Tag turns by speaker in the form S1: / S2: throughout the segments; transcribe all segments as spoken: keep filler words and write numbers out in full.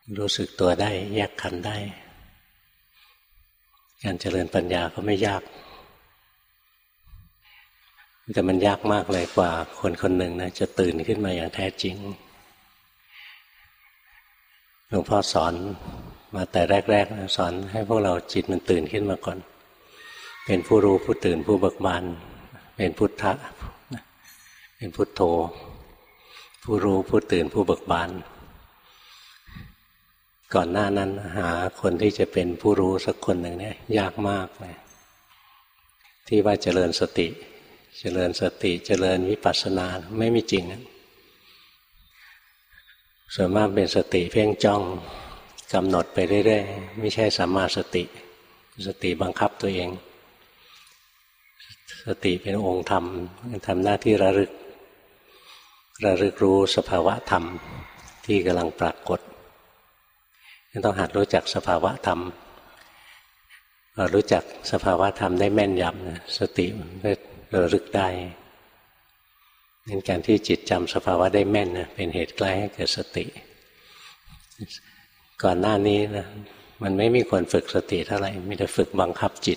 S1: รู้สึกตัวได้แยกขันธ์ได้การเจริญปัญญาก็ไม่ยากแต่มันยากมากเลยกว่าคนคนหนึ่งนะจะตื่นขึ้นมาอย่างแท้จริงหลวงพ่อสอนมาแต่แรกๆนะสอนให้พวกเราจิตมันตื่นขึ้นมาก่อนเป็นผู้รู้ผู้ตื่นผู้เบิกบานเป็นพุทธะเป็นพุทโธผู้รู้ผู้ตื่นผู้เบิกบานก่อนหน้านั้นหาคนที่จะเป็นผู้รู้สักคนหนึ่งเนี่ยยากมากเลยที่ว่าเจริญสติเจริญสติเจริญวิปัสสนาไม่มีจริงส่วนมากเป็นสติเพ่งจ้องกำหนดไปเรื่อยๆไม่ใช่สัมมาสติสติบังคับตัวเองสติเป็นองค์ธรรมทำหน้าที่ระลึกระลึกรู้สภาวะธรรมที่กำลังปรากฏต้องหัดรู้จักสภาวะธรรมรู้จักสภาวะธรรมได้แม่นยำสติก็ระลึกได้ในการที่จิตจำสภาวะได้แม่นเป็นเหตุใกล้ให้เกิดสติก่อนหน้านี้นะมันไม่มีคนฝึกสติเท่าไหร่มีแต่ฝึกบังคับจิต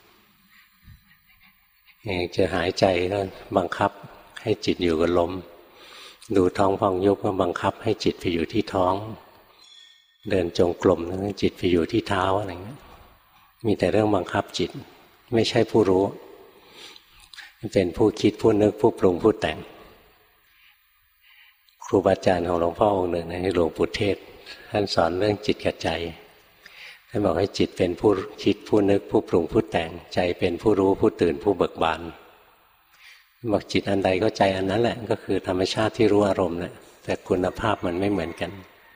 S1: จะหายใจก็บังคับให้จิตอยู่กับลมดูท้องพองยุบก็บังคับให้จิตไปอยู่ที่ท้องเดินจงกรมแล้วจิตไปอยู่ที่เท้าอะไรเงี้ยมีแต่เรื่องบังคับจิตไม่ใช่ผู้รู้เป็นผู้คิดผู้นึกผู้ปรุงผู้แต่งครูบาอาจารย์ของหลวงพ่อองค์หนึ่งนะหลวงปู่เทศท่านสอนเรื่องจิตกับใจท่านบอกให้จิตเป็นผู้คิดผู้นึกผู้ปรุงผู้แต่งใจเป็นผู้รู้ผู้ตื่นผู้เบิกบานบอกจิตอันใดก็ใจอันนั้นแหละก็คือธรรมชาติที่รู้อารมณ์แหละแต่คุณภาพมันไม่เหมือนกัน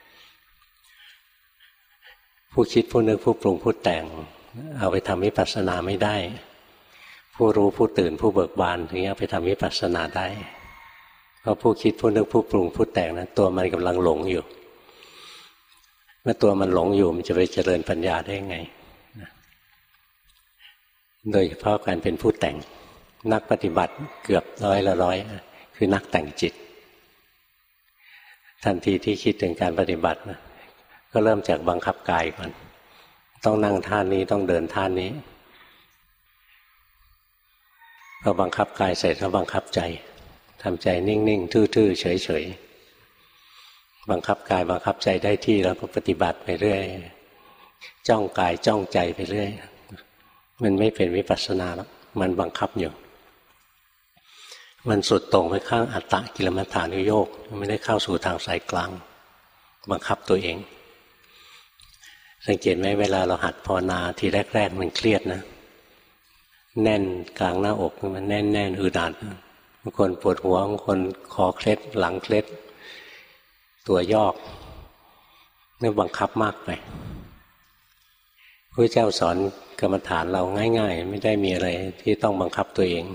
S1: ผู้คิดผู้นึกผู้ปรุงผู้แต่งเอาไปทำวิปัสสนาไม่ได้ผู้รู้ผู้ตื่นผู้เบิกบานถึงเอาไปทำวิปัสสนาได้เพราะผู้คิดผู้นึกผู้ปรุงผู้แต่งนั้นตัวมันกำลังหลงอยู่เมื่อตัวมันหลงอยู่มันจะไปเจริญปัญญาได้ไงโดยเฉพาะการเป็นผู้แต่งนักปฏิบัติเกือบร้อยละร้อยคือนักแต่งจิตทันทีที่คิดถึงการปฏิบัตินะก็เริ่มจากบังคับกายก่อนต้องนั่งท่านี้ต้องเดินท่านี้พอบังคับกายเสร็จก็บังคับใจทำใจนิ่งๆทื่อๆเฉยๆบังคับกายบังคับใจได้ที่แล้วก็ปฏิบัติไปเรื่อยจ้องกายจ้องใจไปเรื่อยมันไม่เป็นวิปัสสนาแล้วมันบังคับอยู่มันสุดตรงไปข้างอัตตกิลมัฏฐานุโยคไม่ได้เข้าสู่ทางสายกลางบังคับตัวเองสังเกตไหมเวลาเราหัดภาวนาทีแรกๆมันเครียดนะแน่นกลางหน้าอกมันแน่นแน่นอึดอัดบางคนปวดหัวบางคนคอเคล็ดหลังเคล็ดตัวยอกนี่บังคับมากไปพระเจ้าสอนกรรมฐานเราง่ายๆไม่ได้มีอะไรที่ต้องบังคับตัวเอง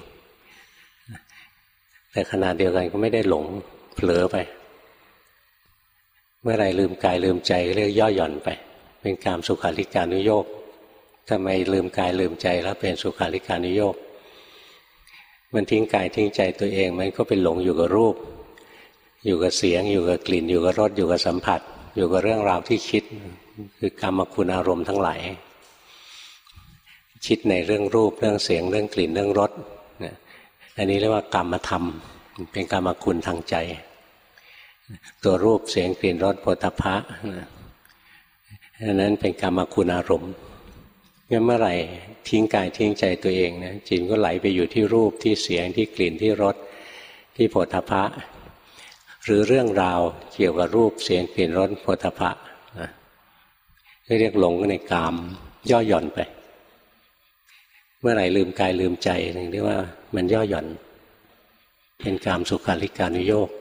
S1: แต่ขณะเดียวกันก็ไม่ได้หลงเผลอไปเมื่อไรลืมกายลืมใจเรียกย่อหย่อนไปเป็นกามสุขาริการนุโยคทำไมลืมกายลืมใจแล้วเป็นสุขาริการนุโยคมันทิ้งกายทิ้งใจตัวเองมันก็เป็นหลงอยู่กับรูปอยู่กับเสียงอยู่กับกลิ่นอยู่กับรสอยู่กับสัมผัสอยู่กับเรื่องราวที่คิดคือกรรมคุณอารมณ์ทั้งหลายคิดในเรื่องรูปเรื่องเสียงเรื่องกลิ่นเรื่องรสอันนี้เรียกว่ากรรมธรรมเป็นกรรมคุณทางใจตัวรูปเสียงกลิ่นรสโผฏฐัพพะอันนั้นเป็นกรรมคุณอารมณ์งั้นเมื่อไหร่ทิ้งกายทิ้งใจตัวเองนะจิตก็ไหลไปอยู่ที่รูปที่เสียงที่กลิ่นที่รสที่โผฏฐัพพะหรือเรื่องราวเกี่ยวกับรูปเสียงกลิ่นรสโผฏฐัพพะนะเรียกหลงในกามย่อหย่อนไปเมื่อไหร่ลืมกายลืมใจถึงเรียกว่ามันย่อหย่อนเป็นกามสุขาริการนุโยค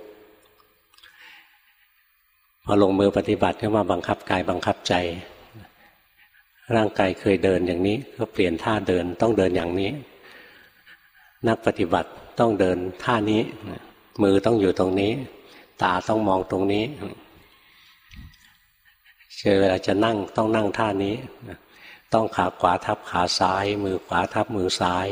S1: พอลงมือปฏิบัติก็มาบังคับกายบังคับใจร่างกายเคยเดินอย่างนี้ก็เปลี่ยนท่าเดินต้องเดินอย่างนี้นักปฏิบัติต้องเดินท่านี้มือต้องอยู่ตรงนี้ตาต้องมองตรงนี้เวลาจะนั่งต้องนั่งท่านี้ต้องขาขวาทับขาซ้ายมือขวาทับมือซ้าย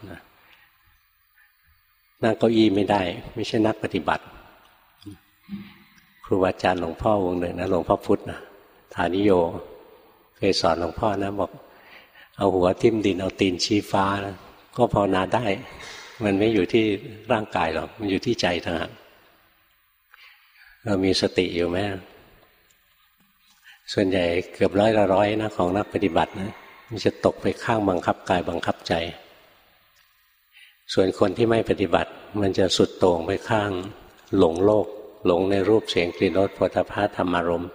S1: นั่งเก้าอี้ไม่ได้ไม่ใช่นักปฏิบัติครูบาอาจารย์หลวงพ่อองค์หนึ่งนะหลวงพ่อพุธนะฐานิโยเคยสอนหลวงพ่อนะบอกเอาหัวทิ่มดินเอาตีนชี้ฟ้านะก็ภาวนาได้มันไม่อยู่ที่ร่างกายหรอกมันอยู่ที่ใจต่างหากเรามีสติอยู่ไหมส่วนใหญ่เกือบร้อยละร้อยนะของนักปฏิบัตินะมันจะตกไปข้างบังคับกายบังคับใจส่วนคนที่ไม่ปฏิบัติมันจะสุดโต่งไปข้างหลงโลกหลงในรูปเสียงกลิ่นรสโผฏฐัพพะธรรมารมณ์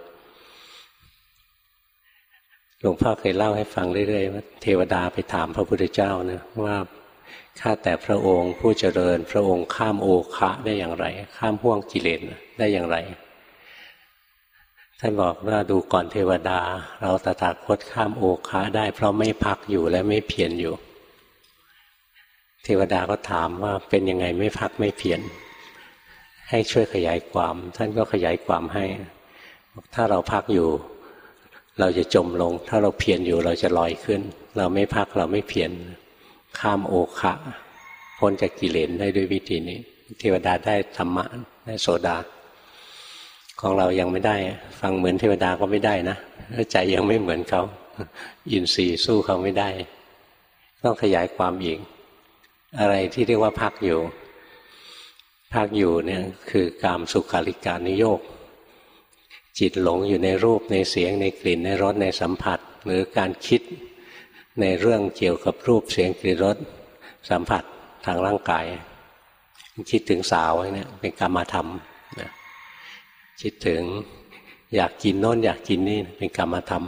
S1: หลวงพ่อเคยเล่าให้ฟังเรื่อยๆว่าเทวดาไปถามพระพุทธเจ้านะว่าข้าแต่พระองค์ผู้เจริญพระองค์ข้ามโอคะได้อย่างไรข้ามห่วงกิเลสได้อย่างไรท่านบอกว่าดูก่อนเทวดาเราตถาคตข้ามโอคะได้เพราะไม่พักอยู่และไม่เพียรอยู่เทวดาก็ถามว่าเป็นยังไงไม่พักไม่เพียรให้ช่วยขยายความท่านก็ขยายความให้ถ้าเราพักอยู่เราจะจมลงถ้าเราเพียรอยู่เราจะลอยขึ้นเราไม่พักเราไม่เพียรข้ามโอคะพ้นจากกิเลสได้ด้วยวิธีนี้เทวดาได้ธรรมะได้โสดาของเรายังไม่ได้ฟังเหมือนเทวดาก็ไม่ได้นะใจยังไม่เหมือนเขาอินทรีย์สู้เขาไม่ได้ต้องขยายความอีกอะไรที่เรียกว่าพักอยู่พักอยู่เนี่ยคือกามสุขาริการนิโยคจิตหลงอยู่ในรูปในเสียงในกลิ่นในรสในสัมผัสหรือการคิดในเรื่องเกี่ยวกับรูปเสียงกลิ่นรสสัมผัสทางร่างกายคิดถึงสาวเนี่ยเป็นกามธรรมคิดถึงอยากกินโน้นอยากกินนี่เป็นกามธรรม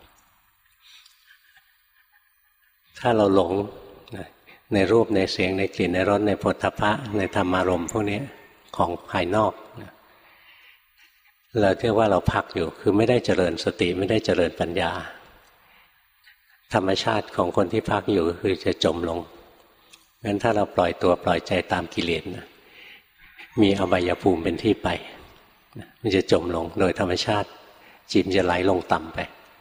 S1: ถ้าเราหลงในรูปในเสียงในกลิ่นในรสในโผฏฐัพพะในธรรมารมณ์พวกนี้ของภายนอกเราเรียกว่าเราพักอยู่คือไม่ได้เจริญสติไม่ได้เจริญปัญญาธรรมชาติของคนที่พักอยู่คือจะจมลงงั้นถ้าเราปล่อยตัวปล่อยใจตามกิเลสนะมีอบายภูมิเป็นที่ไปมันจะจมลงโดยธรรมชาติจิตจะไหลลงต่ำไป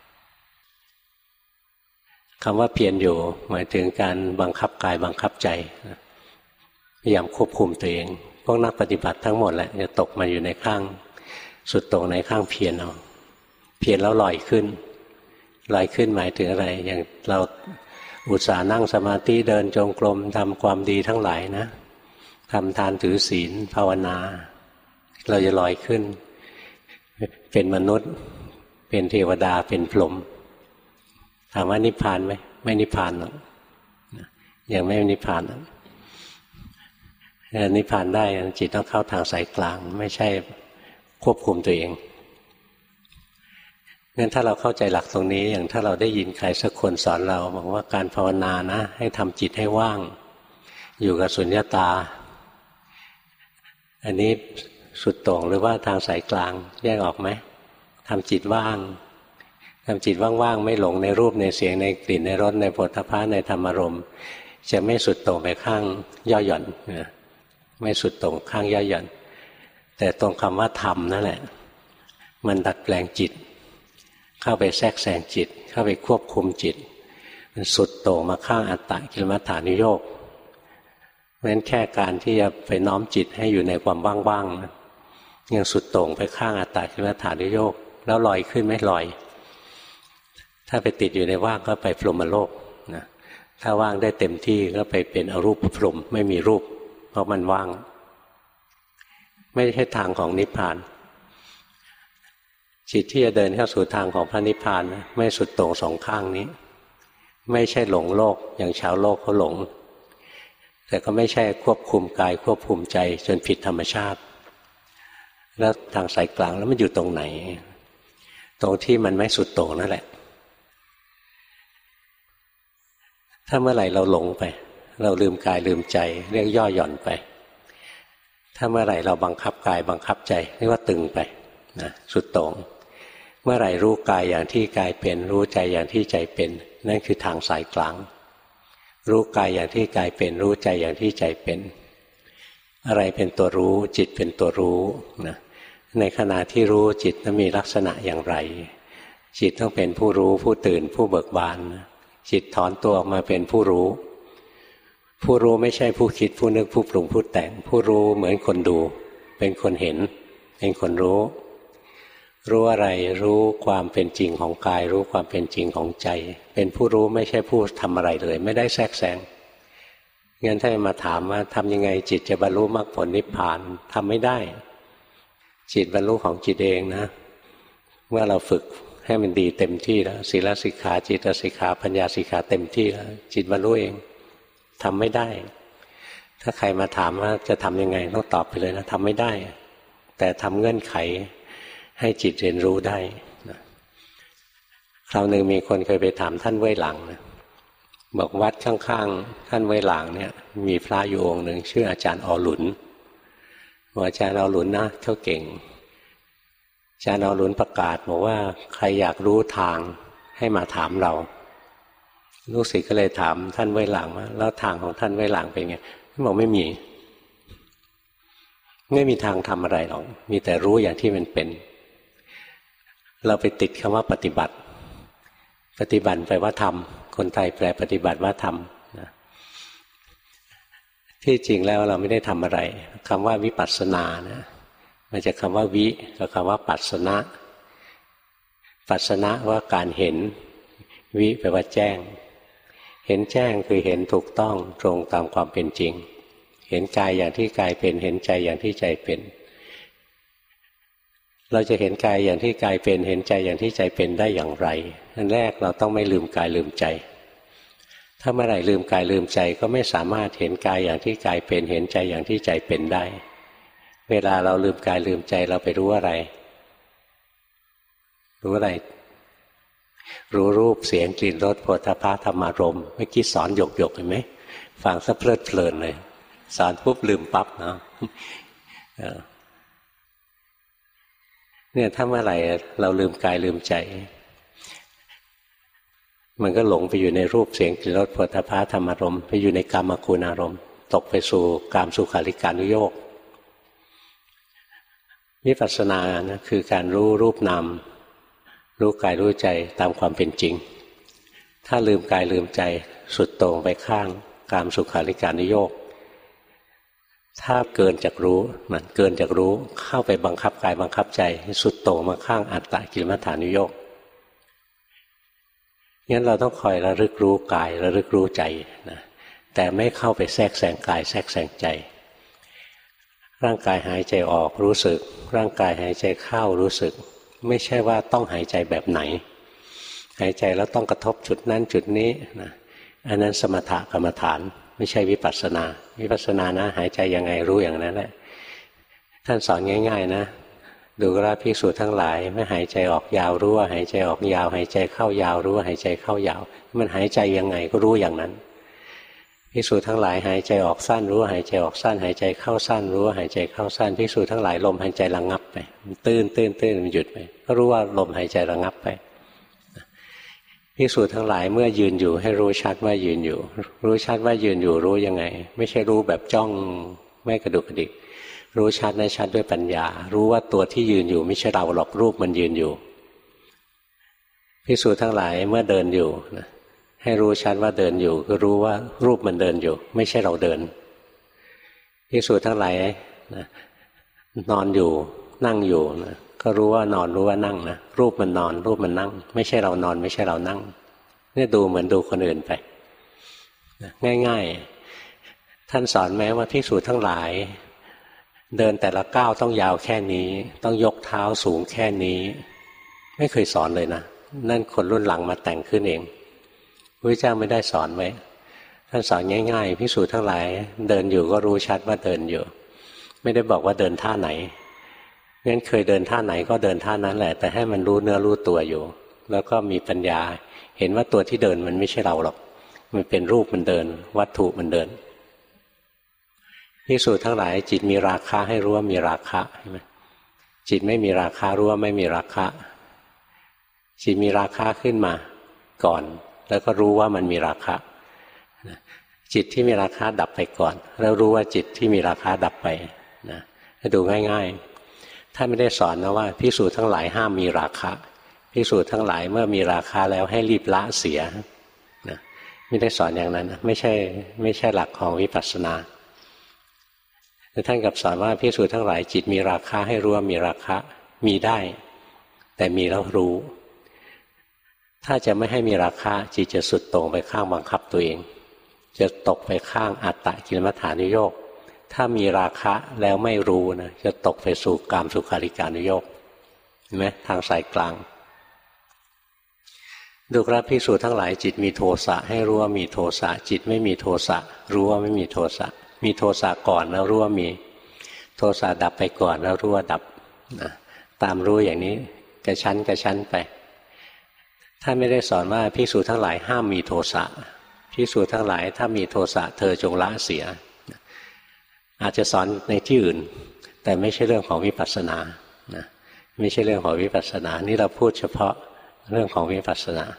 S1: คำว่าเพียรอยู่หมายถึงการบังคับกายบังคับใจพยายามควบคุมตัวเองพวกนักปฏิบัติทั้งหมดแหละจะตกมาอยู่ในข้างสุดโต่งในข้างเพียรเอาเพียรแล้วลอยขึ้นลอยขึ้นหมายถึงอะไรอย่างเราอุตส่าห์นั่งสมาธิเดินจงกรมทำความดีทั้งหลายนะทำทานถือศีลภาวนาเราจะลอยขึ้นเป็นมนุษย์เป็นเทวดาเป็นพรหมถามว่านิพพานไหมไม่นิพพานหรอกยังไม่นิพพานนิพพานได้จิตต้องเข้าทางสายกลางไม่ใช่ควบคุมตัวเองงั้นถ้าเราเข้าใจหลักตรงนี้อย่างถ้าเราได้ยินใครสักคนสอนเราบอกว่าการภาวนานะให้ทำจิตให้ว่างอยู่กับสุญญตาอันนี้สุดโต่งหรือว่าทางสายกลางแยกออกไหมทำจิตว่างทำจิตว่างๆไม่หลงในรูปในเสียงในกลิ่นในรสในโผฏฐัพพะในธรรมารมณ์จะไม่สุดโต่งไปข้างย่อหย่อนไม่สุดโต่งข้างย่อหย่อนแต่ตรงคำว่าธรรมนั่นแหละมันดัดแปลงจิตเข้าไปแทรกแซงจิตเข้าไปควบคุมจิตมันสุดโต่งมาข้างอัตตกิลมัฏฐานุโยคเพราะฉะนั้นแค่การที่จะไปน้อมจิตให้อยู่ในความว่างๆยังสุดโต่งไปข้างอัตตกิลมัฏฐานุโยคแล้วลอยขึ้นไม่ลอยถ้าไปติดอยู่ในว่างก็ไปพรหมโลกนะถ้าว่างได้เต็มที่ก็ไปเป็นอรูปพรหมไม่มีรูปเพราะมันว่างไม่ใช่ทางของนิพพานจิตที่จะเดินเข้าสู่ทางของพระนิพพานนะไม่สุดโต่งสองข้างนี้ไม่ใช่หลงโลกอย่างชาวโลกเขาหลงแต่ก็ไม่ใช่ควบคุมกายควบคุมใจจนผิดธรรมชาติแล้วทางสายกลางแล้วมันอยู่ตรงไหนตรงที่มันไม่สุดโต่งนั่นแหละถ้าเมื่อไหร่เราหลงไปเราลืมกายลืมใจเรียกย่อหย่อนไปถ้าเมื่อไหร่เราบังคับกายบังคับใจเรียกว่าตึงไปนะสุดโต่งเมื่อไหร่รู้กายอย่างที่กายเป็นรู้ใจอย่างที่ใจเป็นนั่นคือทางสายกลางรู้กายอย่างที่กายเป็นรู้ใจอย่างที่ใจเป็นอะไรเป็นตัวรู้จิตเป็นตัวรู้นะในขณะที่รู้จิตนั้นมีลักษณะอย่างไรจิตต้องเป็นผู้รู้ผู้ตื่นผู้เบิกบานจิตถอนตัวออกมาเป็นผู้รู้ผู้รู้ไม่ใช่ผู้คิดผู้นึกผู้ปรุงผู้แต่งผู้รู้เหมือนคนดูเป็นคนเห็นเป็นคนรู้รู้อะไรรู้ความเป็นจริงของกายรู้ความเป็นจริงของใจเป็นผู้รู้ไม่ใช่ผู้ทำอะไรเลยไม่ได้แทรกแซงงั้นถ้ามาถามว่าทำยังไงจิตจะบรรลุมรรคผลนิพพานทำไม่ได้จิตบรรลุของจิตเองนะเมื่อเราฝึกให้มันดีเต็มที่แล้วศีลสิกขาจิตสิกขาปัญญาสิกขาเต็มที่แล้วจิตบรรลุเองทำไม่ได้ถ้าใครมาถามว่าจะทำยังไงต้องตอบไปเลยนะทำไม่ได้แต่ทำเงื่อนไขให้จิตเรียนรู้ได้นะคราวหนึ่งมีคนเคยไปถามท่านเว่ยหลังนะบอกวัดข้างๆท่านเว่ยหลังเนี่ยมีพระอยู่องค์หนึ่งชื่ออาจารย์ออหลุนบอกอาจารย์ออหลุนนะเขาเก่งอาจารย์ออหลุนประกาศบอกว่าใครอยากรู้ทางให้มาถามเราลูกศิษย์ก็เลยถามท่านเว่ยหลังว่าแล้วทางของท่านเว่ยหลังเป็นไงท่านบอกไม่มีไม่มีทางทำอะไรหรอกมีแต่รู้อย่างที่มันเป็นเราไปติดคำว่าปฏิบัติปฏิบัติแปลว่าทำคนไทยแปลปฏิบัติว่าทำนะที่จริงแล้วเราไม่ได้ทำอะไรคำว่าวิปัสสนานะมาจากคำว่าวิกับคำว่าปัสสนะปัสสนะว่าการเห็นวิแปลว่าแจ้งเห็นแจ้งคือเห็นถูกต้องตรงตามความเป็นจริงเห็นกายอย่างที่กายเป็นเห็นใจอย่างที่ใจเป็นเราจะเห็นกายอย่างที่กายเป็นเห็นใจอย่างที่ใจเป็นได้อย่างไรอันแรกเราต้องไม่ลืมกายลืมใจถ้าเมื่อไหร่ลืมกายลืมใจก็ไม่สามารถเห็นกายอย่างที่กายเป็นเห็นใจอย่างที่ใจเป็นได้เวลาเราลืมกายลืมใจเราไปรู้อะไรรู้อะไรรู้รูปเสียงกลิ่นรสโผฏฐัพพะธรรมารมณ์เมื่อกี้สอนหยกหยกเห็นไหมฟังซะเพลิดเพลินเลยสอนปุ๊บลืมปั๊บเนาะเนี่ยถ้าเมื่อไหร่เราลืมกายลืมใจมันก็หลงไปอยู่ในรูปเสียงกลิ่นรสโผฏฐัพพะธรรมารมณ์ไปอยู่ในกามคุณอารมณ์ตกไปสู่กามสุขาริการุโยควิปัสสนานะคือการรู้รูปนามรู้กายรู้ใจตามความเป็นจริงถ้าลืมกายลืมใจสุดโต่งไปข้างกามสุขาริการุโยคถ้าเกินจากรู้มันเกินจากรู้เข้าไปบังคับกายบังคับใจสุดโต่งมาข้างอัตตกิลมัฏฐานุโยคงั้นเราต้องคอยระลึกรู้กายระลึกรู้ใจนะแต่ไม่เข้าไปแทรกแซงกายแทรกแซงใจร่างกายหายใจออกรู้สึกร่างกายหายใจเข้ารู้สึกไม่ใช่ว่าต้องหายใจแบบไหนหายใจแล้วต้องกระทบจุดนั้นจุดนี้นะอันนั้นสมถกรรมฐานไม่ใช่วิปัสสนาวิปัสสนานะหายใจยังไงรู้อย่างนั้นแหละท่านสอนง่ายๆนะดูกราภิกษุทั้งหลายเมื่อหายใจออกยาวรู้ว่าหายใจออกยาวหายใจเข้ายาวรู้ว่าหายใจเข้ายาวมันหายใจยังไงก็รู้อย่างนั้นภิกษุทั้งหลายหายใจออกสั้นรู้ว่าหายใจออกสั้นหายใจเข้าสั้นรู้ว่าหายใจเข้าสั้นภิกษุทั้งหลายลมหายใจระงับไปมันตื้นตื้นตื้นมันหยุดไปก็รู้ว่าลมหายใจระงับไปภิกษุทั้งหลายเมื่อยืนอยู่ให้รู้ชัดว่ายืนอยู่รู้ชัดว่ายืนอยู่รู้ยังไงไม่ใช่รู้แบบจ้องไม่กระดุกกระดิกรู้ชัดในชัดด้วยปัญญารู้ว่าตัวที่ยืนอยู่ไม่ใช่เราหรอกรูปมันยืนอยู่ภิกษุทั้งหลายเมื่อเดินอยู่นะให้รู้ชัดว่าเดินอยู่ก็รู้ว่ารูปมันเดินอยู่ไม่ใช่เราเดินภิกษุทั้งหลายนะนอนอยู่นั่งอยู่นะก็รู้ว่านอนรู้ว่านั่งนะรูปมันนอนรูปมันนั่งไม่ใช่เรานอนไม่ใช่เรานั่งเนี่ยดูเหมือนดูคนอื่นไปนะง่ายๆท่านสอนแม้ว่าภิกษุทั้งหลายเดินแต่ละก้าวต้องยาวแค่นี้ต้องยกเท้าสูงแค่นี้ไม่เคยสอนเลยนะนั่นคนรุ่นหลังมาแต่งขึ้นเองพระเจ้าไม่ได้สอนไว้ท่านสอนง่ายๆภิกษุทั้งหลายเดินอยู่ก็รู้ชัดว่าเดินอยู่ไม่ได้บอกว่าเดินท่าไหนงั้นเคยเดินท่าไหนก็เดินท่านั้นแหละแต่ให้มันรู้เนื้อรู้ตัวอยู่แล้วก็มีปัญญาเห็นว่าตัวที่เดินมันไม่ใช่เราหรอกมันเป็นรูปมันเดินวัตถุมันเดินภิกษุทั้งหลายจิตมีราคะให้รู้ว่ามีราคะใช่ไหมจิตไม่มีราคะรู้ว่าไม่มีราคะจิตมีราคะขึ้นมาก่อนแล้วก็รู้ว่ามันมีราคะจิตที่มีราคะดับไปก่อนแล้วรู้ว่าจิตที่มีราคะดับไปนะดูง่ายๆท่านไม่ได้สอนนะว่าภิกษุทั้งหลายห้ามมีราคะภิกษุทั้งหลายเมื่อมีราคะแล้วให้รีบละเสียนะไม่ได้สอนอย่างนั้นไม่ใช่ไม่ใช่หลักของวิปัสสนาแต่ท่านกับสอนว่าภิกษุทั้งหลายจิตมีราคะให้รู้ว่ามีราคะมีได้แต่มีแล้วรู้ถ้าจะไม่ให้มีราคะจิตจะสุดโต่งไปข้างบังคับตัวเองจะตกไปข้างอัตตกิลมัฏฐานุโยคถ้ามีราคะแล้วไม่รู้นะจะตกไปสู่กามสุขาริการุโยคเห็นไหมทางสายกลางดูกราภิกษุทั้งหลายจิตมีโทสะให้รู้ว่ามีโทสะจิตไม่มีโทสะรู้ว่าไม่มีโทสะมีโทสะก่อนแล้วรู้ว่ามีโทสะดับไปก่อนแล้วรู้ว่าดับนะตามรู้อย่างนี้กระชั้นกระชั้นไปถ้าไม่ได้สอนว่าภิกษุทั้งหลายห้ามมีโทสะภิกษุทั้งหลายถ้ามีโทสะเธอจงละเสียอาจจะสอนในที่อื่นแต่ไม่ใช่เรื่องของวิปัสสนานะไม่ใช่เรื่องของวิปัสสนานี่เราพูดเฉพาะเรื่องของวิปัสสนา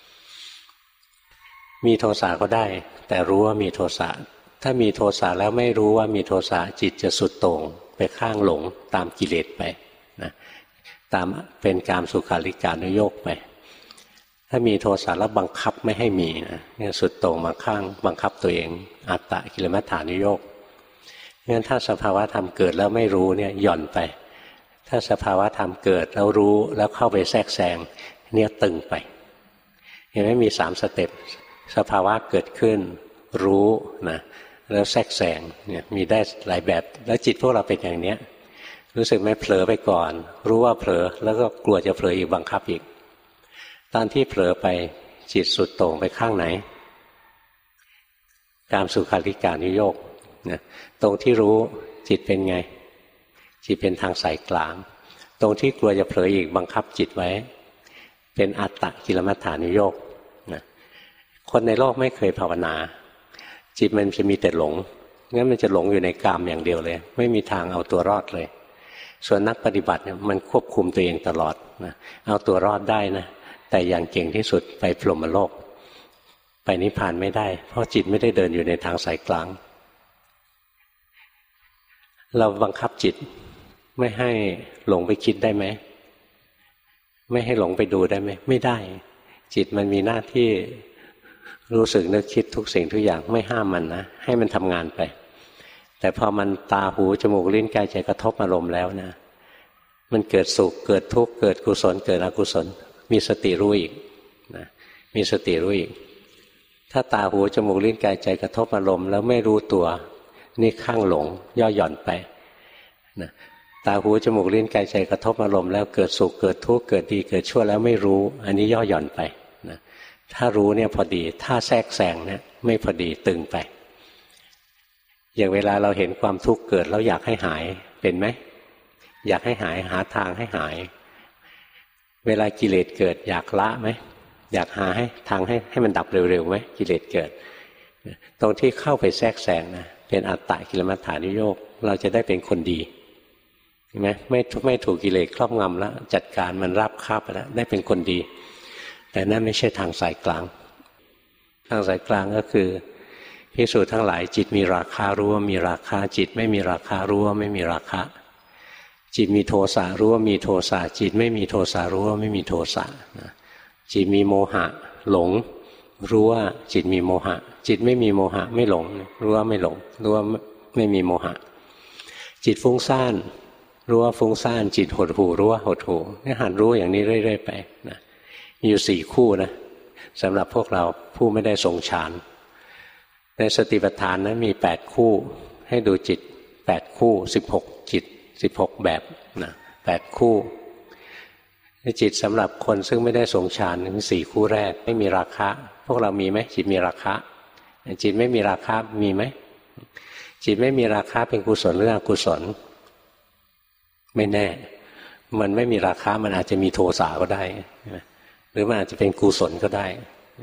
S1: มีโทสะก็ได้แต่รู้ว่ามีโทสะถ้ามีโทสะแล้วไม่รู้ว่ามีโทสะจิตจะสุดโต่งไปข้างหลงตามกิเลสไปนะตามเป็นกามสุขาริการุโยคไปถ้ามีโทสะแล้วบังคับไม่ให้มีนะเนี่ยสุดโต่งมาข้างบังคับตัวเองอัตตกิลมัฏฐานุโยคงั้นถ้าสภาวะธรรมเกิดแล้วไม่รู้เนี่ยหย่อนไปถ้าสภาวะธรรมเกิดแล้วรู้แล้วเข้าไปแทรกแซงเนี่ยตึงไปเห็นไหมมีสามสเต็ปสภาวะเกิดขึ้นรู้นะแล้วแทรกแซงเนี่ยมีได้หลายแบบแล้วจิตพวกเราเป็นอย่างเนี้ยรู้สึกไหมเผลอไปก่อนรู้ว่าเผลอแล้วก็กลัวจะเผลออีกบังคับอีกตอนที่เผลอไปจิตสุดโต่งไปข้างไหนกามสุขาริการุโยคนะตรงที่รู้จิตเป็นไงจิตเป็นทางสายกลางตรงที่กลัวจะเผลออีกบังคับจิตไว้เป็นอัตตกิลมัฏฐานุโยคนะคนในโลกไม่เคยภาวนาจิตมันจะมีแต่หลงงั้นมันจะหลงอยู่ในกามอย่างเดียวเลยไม่มีทางเอาตัวรอดเลยส่วนนักปฏิบัติเนี่ยมันควบคุมตัวเองตลอดนะเอาตัวรอดได้นะแต่อย่างเก่งที่สุดไปพรหมโลกไปนิพพานไม่ได้เพราะจิตไม่ได้เดินอยู่ในทางสายกลางเราบังคับจิตไม่ให้หลงไปคิดได้ไหมไม่ให้หลงไปดูได้ไหมไม่ได้จิตมันมีหน้าที่รู้สึกนึกคิดทุกสิ่งทุกอย่างไม่ห้ามมันนะให้มันทำงานไปแต่พอมันตาหูจมูกลิ้นกายใจกระทบอารมณ์แล้วนะมันเกิดสุขเกิดทุกข์เกิดกุศลเกิดอกุศลมีสติรู้อีกนะมีสติรู้อีกถ้าตาหูจมูกลิ้นกายใจกระทบอารมณ์แล้วไม่รู้ตัวนี่ข้างหลงย่อหย่อนไปนะตาหูจมูกลิ้นกายใจกระทบอารมณ์แล้วเกิดสุขเกิดทุกข์เกิดดีเกิดชั่วแล้วไม่รู้อันนี้ย่อหย่อนไปนะถ้ารู้เนี่ยพอดีถ้าแทรกแซงเนี่ยไม่พอดีตึงไปอย่างเวลาเราเห็นความทุกข์เกิดแล้วอยากให้หายเป็นไหมอยากให้หายหาทางให้หายเวลากิเลสเกิดอยากละไหมอยากหาให้ทางให้ให้มันดับเร็วๆไหมกิเลสเกิดตรงที่เข้าไปแทรกแซงนะเป็นอัตตกิลมัฏฐานุโยคเราจะได้เป็นคนดีเห็นไหมไม่ไม่ถูกกิเลสครอบงำแล้วจัดการมันราบคาบไปแล้วได้เป็นคนดีแต่นั่นไม่ใช่ทางสายกลางทางสายกลางก็คือภิกษุทั้งหลายจิตมีราคะรู้ว่ามีราคะจิตไม่มีราคะรู้ว่าไม่มีราคะจิตมีโทสะรู้ว่ามีโทสะจิตไม่มีโทสะรู้ว่าไม่มีโทสะจิตมีโมหะหลงรู้ว่าจิตมีโมหะจิตไม่มีโมหะไม่หลงรู้ว่าไม่หลงรู้ว่าไม่มีโมหะจิตฟุ้งซ่านรู้ว่าฟุ้งซ่านจิตหดหู่รู้ว่าหดหู่นี่หัดรู้อย่างนี้เรื่อยๆไปนะมีอยู่สี่คู่นะสำหรับพวกเราผู้ไม่ได้ทรงฌานในสติปัฏฐานนั้นมีแปดคู่ให้ดูจิตแปดคู่สิบหกจิตสิบหกแบบนะแปดคู่จิตสำหรับคนซึ่งไม่ได้ทรงฌานมีสี่คู่แรกไม่มีราคะพวกเรามีไหมจิตมีราคะจิตไม่มีราคะมีไหมจิตไม่มีราคะเป็นกุศลหรืออกุศลไม่แน่มันไม่มีราคะมันอาจจะมีโทสะก็ได้หรือมันอาจจะเป็นกุศลก็ได้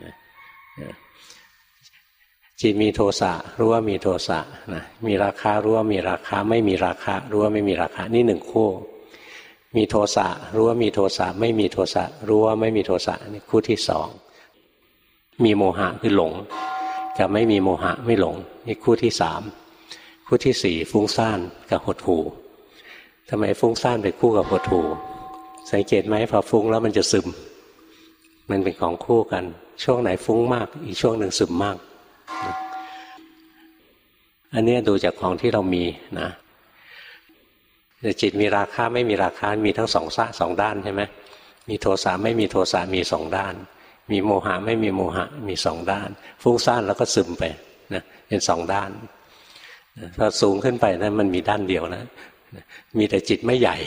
S1: จิตมีโทสะรู้ว่ามีโทสะนะมีราคะรู้ว่ามีราคะไม่มีราคะรู้ว่าไม่มีราคะนี่หนึ่งคู่มีโทสะรู้ว่ามีโทสะไม่มีโทสะรู้ว่าไม่มีโทสะนี่คู่ที่สองมีโมหะคือหลงกับไม่มีโมหะไม่หลงนี่คู่ที่สามคู่ที่สี่ฟุ้งซ่านกับหดหู่ทำไมฟุ้งซ่านไปคู่กับหดหู่สังเกตไหมพอฟุ้งแล้วมันจะซึมมันเป็นของคู่กันช่วงไหนฟุ้งมากอีกช่วงหนึ่งซึมมากอันนี้ดูจากของที่เรามีนะแต่จิตมีราคะไม่มีราคะมีทั้งสองซะสองด้านใช่ไหมมีโทสะไม่มีโทสะมีสองด้านมีโมหะไม่มีโมหะมีสองด้านฟุ้งซ่านแล้วก็ซึมไปนะเป็นสองด้านพอสูงขึ้นไปนะมันมีด้านเดียวนะมีแต่จิตไม่ใหญ่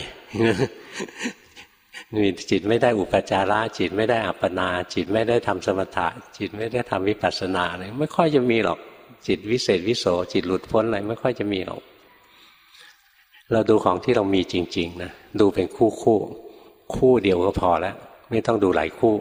S1: มีจิตไม่ได้อุปจาระจิตไม่ได้อัปปนาจิตไม่ได้ทำสมถะจิตไม่ได้ทำวิปัสสนาอะไรไม่ค่อยจะมีหรอกจิตวิเศษวิโสจิตหลุดพ้นอะไรไม่ค่อยจะมีหรอกเราดูของที่เรามีจริงๆนะดูเป็นคู่คู่คู่เดียวก็พอแล้วไม่ต้องดูหลายคู่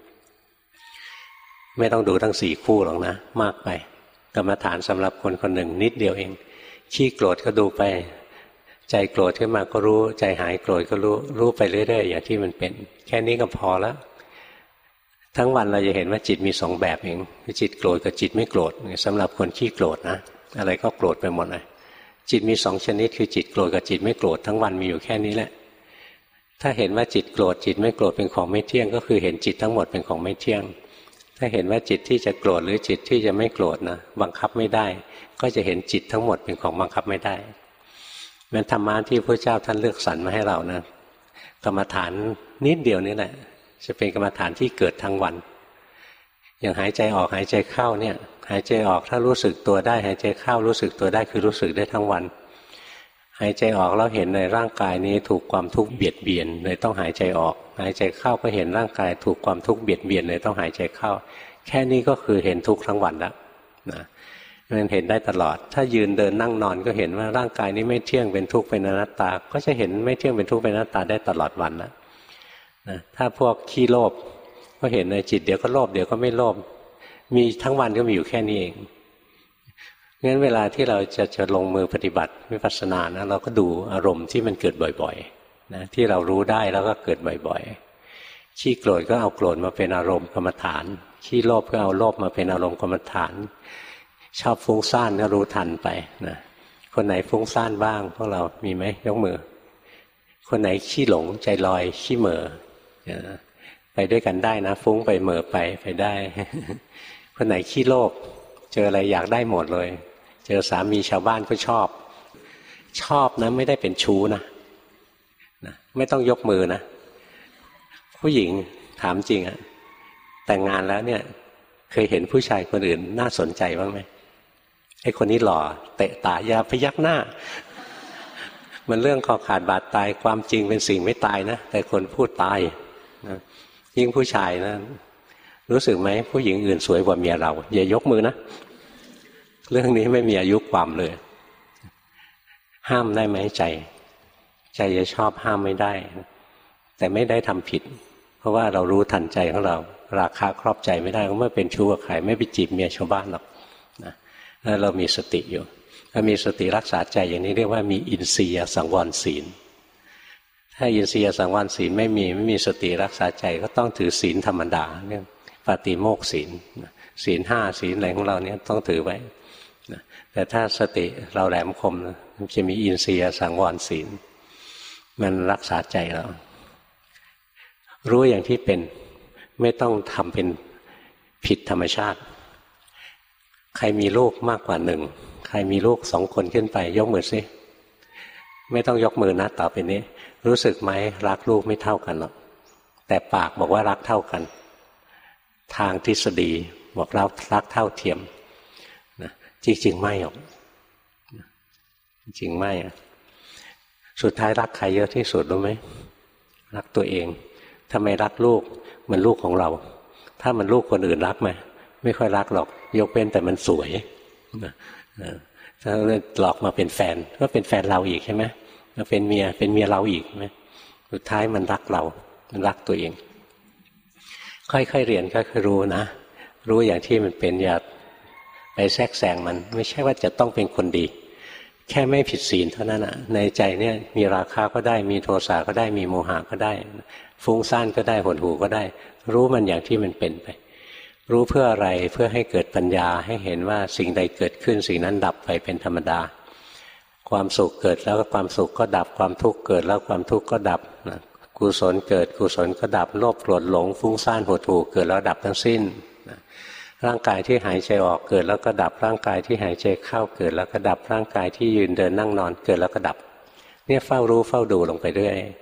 S1: ไม่ต้องดูทั้งสี่คู่หรอกนะมากไปกรรมฐานสำหรับคนคนหนึ่งนิดเดียวเองขี้โกรธก็ดูไปใจโกรธขึ้นมาก็รู้ใจหายโกรธก็รู้รู้ไปเรื่อยๆอย่างที่มันเป็นแค่นี้ก็พอแล้วทั้งวันเราจะเห็นว่าจิตมีสองแบบเองจิตโกรธกับจิตไม่โกรธสำหรับคนขี้โกรธนะอะไรก็โกรธไปหมดเลยจิตมีสองชนิดคือจิตโกรธกับจิตไม่โกรธทั้งวันมีอยู่แค่นี้แหละถ้าเห็นว่าจิตโกรธจิตไม่โกรธเป็นของไม่เที่ยงก็คือเห็นจิตทั้งหมดเป็นของไม่เที่ยงถ้าเห็นว่าจิตที่จะโกรธหรือจิตที่จะไม่โกรธนะบังคับไม่ได้ก็จะเห็นจิตทั้งหมดเป็นของบังคับไม่ได้มันธรรมะที่พระเจ้าท่านเลือกสรรมาให้เรานะกรรมฐานนิดเดียวนี่แหละจะเป็นกรรมฐานที่เกิดทั้งวันอย่างหายใจออกหายใจเข้าเนี่ยหายใจออกถ้ารู้สึกตัวได้หายใจเข้ารู้สึกตัวได้คือรู้สึกได้ทั้งวันหายใจออกแล้วเห็นในร่างกายนี้ถูกความทุกข์เบียดเบียนเลยต้องหายใจออกหายใจเข้าก็เห็นร่างกายถูกความทุกข์เบียดเบียนเลยต้องหายใจเข้าแค่นี้ก็คือเห็นทุกข์ทั้งวันแล้วนะมันเห็นได้ตลอดถ้ายืนเดินนั่งนอนก็เห็นว่าร่างกายนี้ไม่เที่ยงเป็นทุกข์เป็นอนัตตาก็จะเห็นไม่เที่ยงเป็นทุกข์เป็นอนัตตาได้ตลอดวันแล้วนะถ้าพวกขี้โลภก็เห็นในจิตเดี๋ยวก็โลภเดี๋ยวก็ไม่โลภมีทั้งวันก็มีอยู่แค่นี้เองงั้นเวลาที่เราจะจะลงมือปฏิบัติวิปัสสนานะเราก็ดูอารมณ์ที่มันเกิดบ่อยๆนะที่เรารู้ได้แล้วก็เกิดบ่อยๆขี้โกรธก็เอาโกรธมาเป็นอารมณ์กรรมฐานขี้โลภก็เอาโลภมาเป็นอารมณ์กรรมฐานชอบฟุ้งซ่านก็รู้ทันไปนะคนไหนฟุ้งซ่านบ้างพวกเรามีไหมยกมือคนไหนขี้หลงใจลอยขี้เหม่อไปด้วยกันได้นะฟุ้งไปเหม่อไปไปได้คนไหนขี้โลภเจออะไรอยากได้หมดเลยเจอสามีชาวบ้านก็ชอบชอบนะไม่ได้เป็นชู้นะนะไม่ต้องยกมือนะผู้หญิงถามจริงอะแต่งงานแล้วเนี่ยเคยเห็นผู้ชายคนอื่นน่าสนใจบ้างไหมไอ้คนนี้หล่อเตะตาอย่าพยักหน้ามันเรื่องคอขาดบาดตายความจริงเป็นสิ่งไม่ตายนะแต่คนพูดตายนะยิ่งผู้ชายนะรู้สึกไหมผู้หญิงอื่นสวยกว่าเมียเราอย่ายกมือนะเรื่องนี้ไม่มีอายุความเลยห้ามได้ไหมใจใจจะชอบห้ามไม่ได้แต่ไม่ได้ทำผิดเพราะว่าเรารู้ทันใจของเราราคะครอบใจไม่ได้ก็ไม่เป็นชู้กับใครไม่ไปจีบเมียชาวบ้านหรอกนะแล้วเรามีสติอยู่ถ้ามีสติรักษาใจอย่างนี้เรียกว่ามีอินทรียสังวรศีลถ้าอินทรียสังวรศีลไม่มีไม่มีสติรักษาใจก็ต้องถือศีลธรรมดาเนี่ยปาติโมกข์ศีลศีลห้าศีลอะไรของเราเนี่ยต้องถือไว้แต่ถ้าสติเราแหลมคมมันจะมีอินทรียสังวรศีลมันรักษาใจเรารู้อย่างที่เป็นไม่ต้องทำเป็นผิดธรรมชาติใครมีลูกมากกว่าหนึ่งใครมีลูกสองคนขึ้นไปยกมือสิไม่ต้องยกมือนะต่อไปนี้รู้สึกไหมรักลูกไม่เท่ากันหรอกแต่ปากบอกว่ารักเท่ากันทางทฤษฎีบอกเรารักเท่าเทียมนะจริงๆไม่หรอกจริงๆไม่สุดท้ายรักใครเยอะที่สุดรู้ไหมรักตัวเองทำไมรักลูกมันลูกของเราถ้ามันลูกคนอื่นรักไหมไม่ค่อยรักหรอกยกเว้นแต่มันสวยถ้าหลอกมาเป็นแฟนก็เป็นแฟนเราอีกใช่ไหมมาเป็นเมียเป็นเมียเราอีกไหมสุดท้ายมันรักเรามันรักตัวเองค่อยๆเรียนค่อยๆรู้นะรู้อย่างที่มันเป็นอย่าไปแทรกแซงมันไม่ใช่ว่าจะต้องเป็นคนดีแค่ไม่ผิดศีลเท่านั้นนะในใจเนี่ยมีราคะก็ได้มีโทสะก็ได้มีโมหะก็ได้ฟุ้งซ่านก็ได้หดหู่ก็ได้รู้มันอย่างที่มันเป็นไปรู้เพื่ออะไรเพื่อให้เกิดปัญญาให้เห็นว่าสิ่งใดเกิดขึ้นสิ่งนั้นดับไปเป็นธรรมดาความสุขเกิดแล้วความสุขก็ดับความทุกข์เกิดแล้วความทุกข์ก็ดับนะกุศลเกิดกุศลก็ดับโลภโกรธหลงฟุ้งซ่านหดหู่เกิดแล้วดับทั้งสิ้นนะร่างกายที่หายใจออกเกิดแล้วก็ดับร่างกายที่หายใจเข้าเกิดแล้วก็ดับร่างกายที่ยืนเดินนั่งนอนเกิดแล้วก็ดับเนี่ยเฝ้ารู้เฝ้าดูลงไปเรื่อย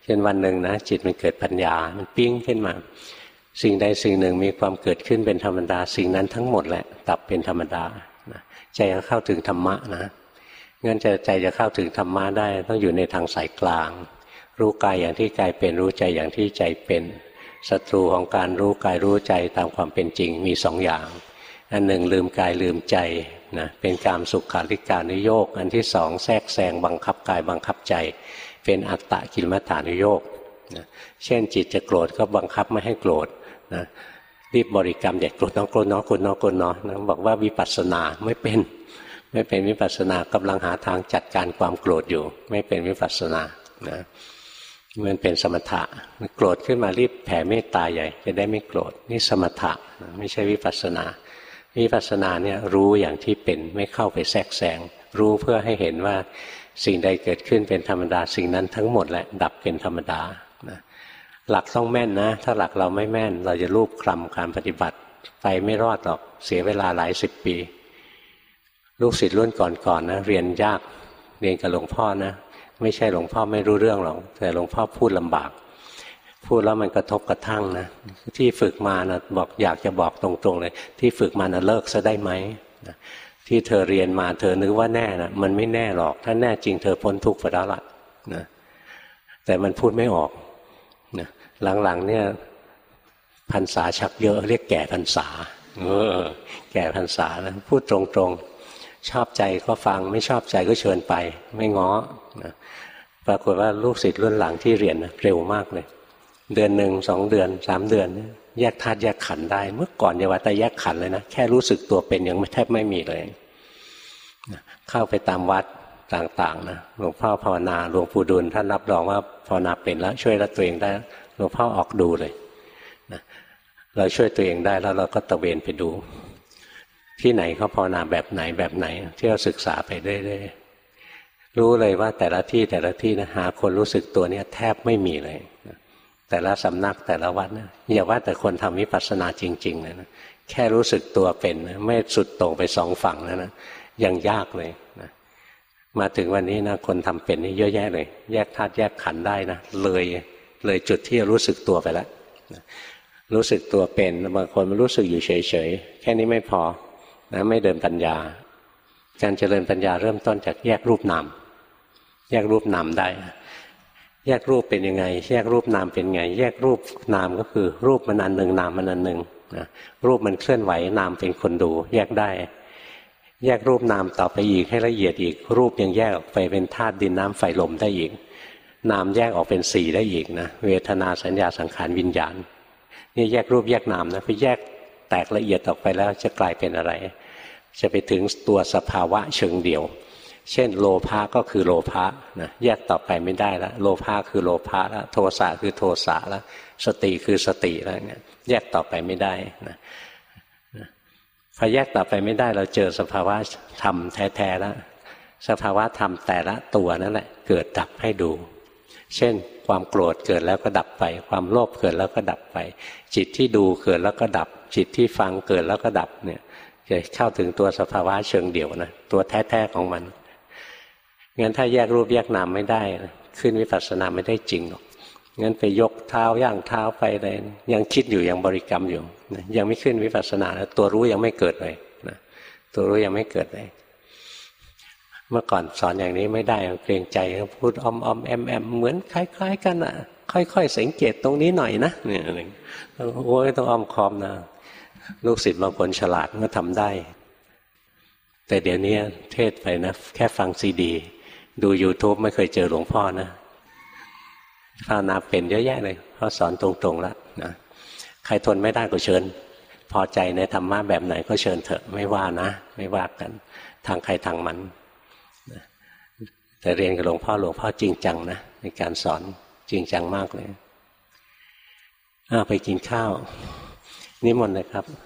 S1: จนวันหนึ่งนะจิตมันเกิดปัญญามันปิ้งขึ้นมาสิ่งใดสิ่งหนึ่งมีความเกิดขึ้นเป็นธรรมดาสิ่งนั้นทั้งหมดแหละดับเป็นธรรมดาใจจะเข้าถึงธรรมะนะงั้นใจจะเข้าถึงธรรมะได้ต้องอยู่ในทางสายกลางรู้กายอย่างที่กายเป็นรู้ใจอย่างที่ใจเป็นศัตรูของการรู้กายรู้ใจตามความเป็นจริงมีสองอย่างอันหนึ่งลืมกายลืมใจนะเป็นกามสุขาริการุโยคอันที่สองแทรกแซงบังคับกายบังคับใจเป็นอัตตกิลมัฏฐานุโยคนะเช่นจิตจะโกรธก็บังคับไม่ให้โกรธนะรีบบริกรรมอย่าโกรธน้องโกรธน้องโกรธน้องโกรธน้องนะบอกว่าวิปัสสนาไม่เป็นไม่เป็นวิปัสสนากำลังหาทางจัดการความโกรธอยู่ไม่เป็นวิปัสสนานะมันเป็นสมถะโกรธขึ้นมารีบแผ่เมตตาใหญ่จะได้ไม่โกรธนี่สมถะไม่ใช่วิปัสสนาวิปัสสนาเนี่ยรู้อย่างที่เป็นไม่เข้าไปแทรกแซงรู้เพื่อให้เห็นว่าสิ่งใดเกิดขึ้นเป็นธรรมดาสิ่งนั้นทั้งหมดแหละดับเป็นธรรมดานะหลักต้องแม่นนะถ้าหลักเราไม่แม่นเราจะรูปคลำการปฏิบัติไปไม่รอดหรอกเสียเวลาหลายสิบปีลูกศิษย์รุ่นก่อนๆ นะเรียนยากเรียนกับหลวงพ่อนะไม่ใช่หลวงพ่อไม่รู้เรื่องหรอกแต่หลวงพ่อพูดลำบากพูดแล้วมันกระทบกระทั่งนะที่ฝึกมานะบอกอยากจะบอกตรงๆเลยที่ฝึกมานะเลิกซะได้ไหมนะที่เธอเรียนมาเธอนึกว่าแน่นะมันไม่แน่หรอกถ้าแน่จริงเธอพ้นทุกข์ไปแล้วล่ะนะแต่มันพูดไม่ออกนะหลังๆเนี่ยพรรษาชักเยอะเรียกแก่พรรษาเออแก่พรรษานะพูดตรงๆชอบใจก็ฟังไม่ชอบใจก็เชิญไปไม่ง้อนะปรากฏว่าลูกศิษย์รุ่นหลังที่เรียนนะเร็วมากเลยเดือนหนึ่งสองเดือนสามเดือนแยกธาตุแยกขันธ์ได้เมื่อก่อนอย่าว่าแต่แยกขันธ์เลยนะแค่รู้สึกตัวเป็นยังแทบไม่มีเลยเข้าไปตามวัดต่างๆนะหลวงพ่อภาวนาหลวงปู่ดูลท่านรับรองว่าภาวนาเป็นแล้วช่วยตัวเองได้หลวงพ่อออกดูเลยนะเราช่วยตัวเองได้แล้วเราก็ตะเวนไปดูที่ไหนเขาภาวนาแบบไหนแบบไหนที่เราศึกษาไปเรื่อยๆรู้เลยว่าแต่ละที่แต่ละที่นะหาคนรู้สึกตัวเนี่ยแทบไม่มีเลยนะแต่ละสำนักแต่ละวัดนะอย่าว่าแต่คนทำวิปัสสนาจริงๆเลยนะแค่รู้สึกตัวเป็นนะไม่สุดตรงไปสองฝั่งนะนะยังยากเลยนะมาถึงวันนี้นะคนทำเป็นนี่เยอะแยะเลยแยกธาตุแยกขันธ์ได้นะเลยเลยจุดที่รู้สึกตัวไปแล้วนะรู้สึกตัวเป็นบางคนมันรู้สึกอยู่เฉยๆแค่นี้ไม่พอนะไม่เดินปัญญาการเจริญปัญญาเริ่มต้นจากแยกรูปนามแยกรูปนามได้แยกรูปเป็นยังไงแยกรูปนามเป็นไงแยกรูปนามก็คือรูปมันอันหนึ่งนามมันอันหนึ่งนะรูปมันเคลื่อนไหวนามเป็นคนดูแยกได้แยกรูปนามต่อไปอีกให้ละเอียดอีกรูปยังแยกออกไปเป็นธาตุดินน้ำไฟลมได้อีกนามแยกออกเป็นสี่ได้อีกนะเวทนาสัญญาสังขารวิญญาณนี่แยกรูปแยกนามนะไปแยกแตกละเอียดออกไปแล้วจะกลายเป็นอะไรจะไปถึงตัวสภาวะเชิงเดี่ยวเช่นโลภะก็คือโลภะนะแยกต่อไปไม่ได้แล้วโลภะคือโลภะแล้วโทสะคือโทสะแล้วสติคือสติแล้วเนี่ยแยกต่อไปไม่ได้นะพอแยกต่อไปไม่ได้เราเจอสภาวะธรรมแท้ๆแล้วสภาวะธรรมแต่ละตัวนั่นแหละเกิดดับให้ดูเช่นความโกรธเกิดแล้วก็ดับไปความโลภเกิดแล้วก็ดับไปจิตที่ดูเกิดแล้วก็ดับจิตที่ฟังเกิดแล้วก็ดับเนี่ยจะเข้าถึงตัวสภาวะเชิงเดี่ยวนะตัวแท้ๆของมันงั้นถ้าแยกรูปแยกนามไม่ได้ขึ้นวิปัสสนาไม่ได้จริงหรอกงั้นไปยกเท้าย่างเท้าไปอะไรยังคิดอยู่ยังบริกรรมอยู่นะยังไม่ขึ้นวิปัสสนาแล้วตัวรู้ยังไม่เกิดเลยนะตัวรู้ยังไม่เกิดเลยเมื่อก่อนสอนอย่างนี้ไม่ได้เกรงใจพูดอ้อมอ้อมแอมแอมเหมือนคล้ายๆกันอ่ะค่อยๆสังเกตตรงนี้หน่อยนะเนี่ยโอ้ยต้องอ้อมคอมนะลูกศิษย์บางคนฉลาดก็ทำได้แต่เดี๋ยวนี้เทศไปนะแค่ฟังซีดีดู YouTube ไม่เคยเจอหลวงพ่อนะภาวนาเป็นเยอะแยะเลยเขาสอนตรงๆแล้วนะใครทนไม่ได้ก็เชิญพอใจในธรรมะแบบไหนก็เชิญเถอะไม่ว่านะไม่ว่ากันทางใครทางมันนะแต่เรียนกับหลวงพ่อหลวงพ่อจริงจังนะในการสอนจริงจังมากเลยอ้าวไปกินข้าวนิมนต์เลยครับ